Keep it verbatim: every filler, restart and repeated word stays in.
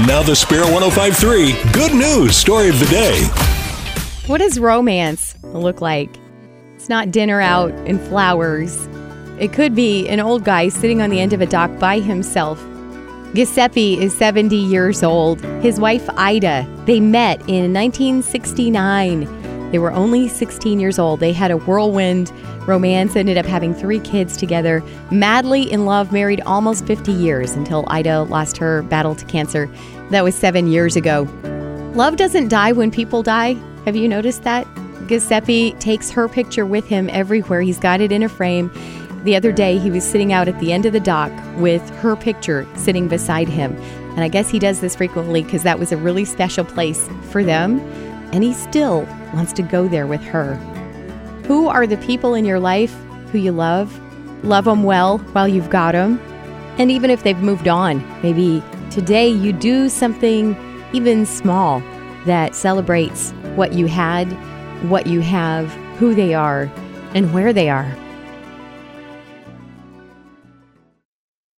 Now the Spirit one oh five point three Good News Story of the Day. What does romance look like? It's not dinner out and flowers. It could be an old guy sitting on the end of a dock by himself. Giuseppe is seventy years old. His wife, Ida, they met in nineteen sixty-nine. They were only sixteen years old. They had a whirlwind romance, ended up having three kids together. Madly in love, married almost fifty years until Ida lost her battle to cancer. That was seven years ago. Love doesn't die when people die. Have you noticed that? Giuseppe takes her picture with him everywhere. He's got it in a frame. The other day, he was sitting out at the end of the dock with her picture sitting beside him. And I guess he does this frequently because that was a really special place for them. And he still wants to go there with her. Who are the people in your life who you love? Love them well while you've got them. And even if they've moved on, maybe today you do something even small that celebrates what you had, what you have, who they are, and where they are.